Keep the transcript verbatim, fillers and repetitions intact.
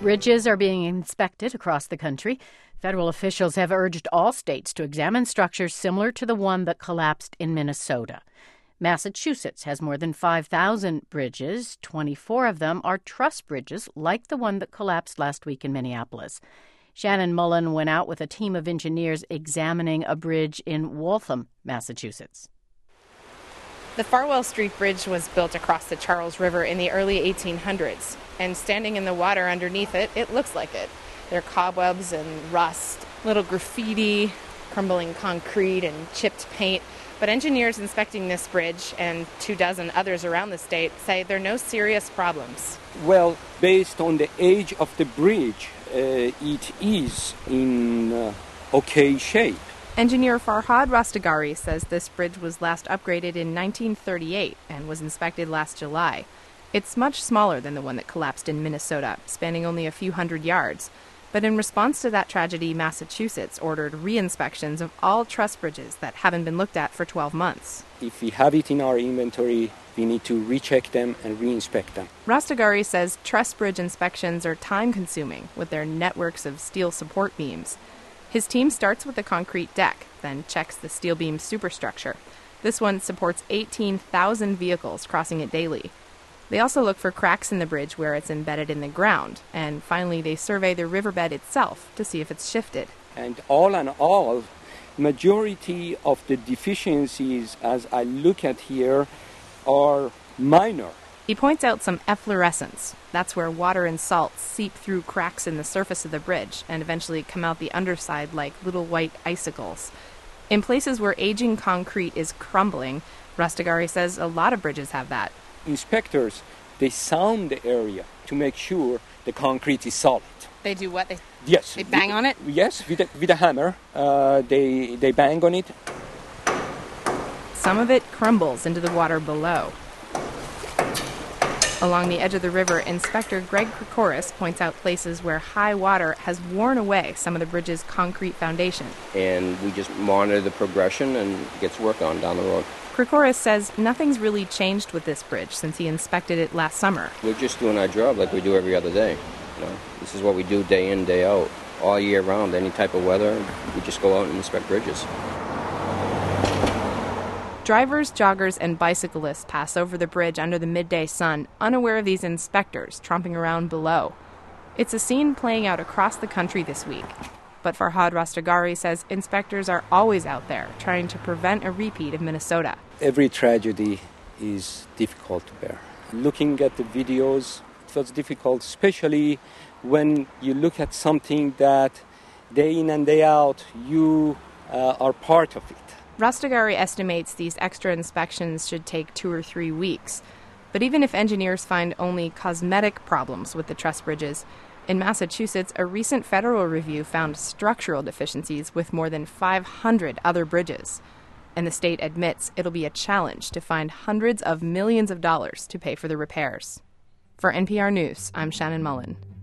Bridges are being inspected across the country. Federal officials have urged all states to examine structures similar to the one that collapsed in Minnesota. Massachusetts has more than five thousand bridges. twenty-four of them are truss bridges, like the one that collapsed last week in Minneapolis. Shannon Mullen went out with a team of engineers examining a bridge in Waltham, Massachusetts. The Farwell Street Bridge was built across the Charles River in the early eighteen hundreds, and standing in the water underneath it, it looks like it. There are cobwebs and rust, little graffiti, crumbling concrete and chipped paint. But engineers inspecting this bridge and two dozen others around the state say there are no serious problems. Well, based on the age of the bridge, uh, it is in uh, okay shape. Engineer Farhad Rastagari says this bridge was last upgraded in nineteen thirty-eight and was inspected last July. It's much smaller than the one that collapsed in Minnesota, spanning only a few hundred yards. But in response to that tragedy, Massachusetts ordered re-inspections of all truss bridges that haven't been looked at for twelve months. If we have it in our inventory, we need to recheck them and re-inspect them. Rastagari says truss bridge inspections are time-consuming with their networks of steel support beams. His team starts with the concrete deck, then checks the steel beam superstructure. This one supports eighteen thousand vehicles crossing it daily. They also look for cracks in the bridge where it's embedded in the ground, and finally they survey the riverbed itself to see if it's shifted. And all in all, majority of the deficiencies, as I look at here, are minor. He points out some efflorescence. That's where water and salt seep through cracks in the surface of the bridge and eventually come out the underside like little white icicles. In places where aging concrete is crumbling, Rastagari says a lot of bridges have that. Inspectors, they sound the area to make sure the concrete is solid. They do what? They, yes. They bang on it? Yes, with a, with a hammer. Uh, they, they bang on it. Some of it crumbles into the water below. Along the edge of the river, Inspector Greg Krikoris points out places where high water has worn away some of the bridge's concrete foundation. And we just monitor the progression and gets work on down the road. Krikoris says nothing's really changed with this bridge since he inspected it last summer. We're just doing our job like we do every other day. You know, this is what we do day in, day out, all year round, any type of weather. We just go out and inspect bridges. Drivers, joggers, and bicyclists pass over the bridge under the midday sun, unaware of these inspectors tromping around below. It's a scene playing out across the country this week. But Farhad Rastagari says inspectors are always out there trying to prevent a repeat of Minnesota. Every tragedy is difficult to bear. Looking at the videos, it was difficult, especially when you look at something that day in and day out, you uh, are part of it. Rastagari estimates these extra inspections should take two or three weeks. But even if engineers find only cosmetic problems with the truss bridges, in Massachusetts, a recent federal review found structural deficiencies with more than five hundred other bridges. And the state admits it'll be a challenge to find hundreds of millions of dollars to pay for the repairs. For N P R News, I'm Shannon Mullen.